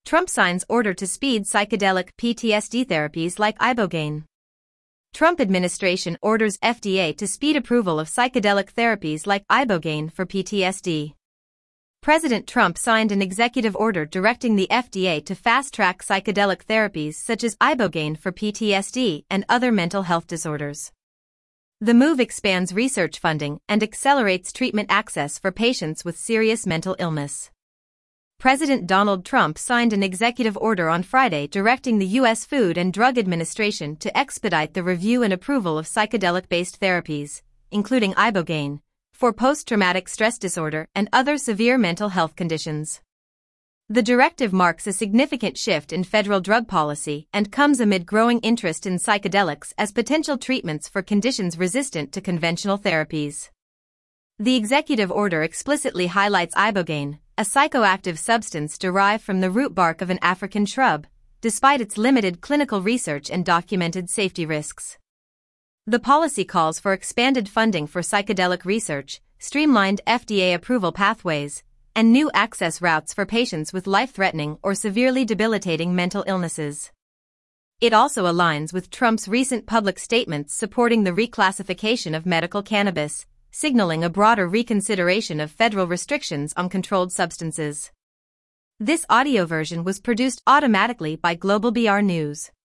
Trump signs order to speed psychedelic PTSD therapies like ibogaine. Trump administration orders FDA to speed approval of psychedelic therapies like ibogaine for PTSD. President Trump signed an executive order directing the FDA to fast-track psychedelic therapies such as ibogaine for PTSD and other mental health disorders. The move expands research funding and accelerates treatment access for patients with serious mental illness. President Donald Trump signed an executive order on Friday directing the U.S. Food and Drug Administration to expedite the review and approval of psychedelic-based therapies, including ibogaine, for post-traumatic stress disorder and other severe mental health conditions. The directive marks a significant shift in federal drug policy and comes amid growing interest in psychedelics as potential treatments for conditions resistant to conventional therapies. The executive order explicitly highlights ibogaine, a psychoactive substance derived from the root bark of an African shrub, despite its limited clinical research and documented safety risks. The policy calls for expanded funding for psychedelic research, streamlined FDA approval pathways, and new access routes for patients with life-threatening or severely debilitating mental illnesses. It also aligns with Trump's recent public statements supporting the reclassification of medical cannabis, signaling a broader reconsideration of federal restrictions on controlled substances. This audio version was produced automatically by Global BR News.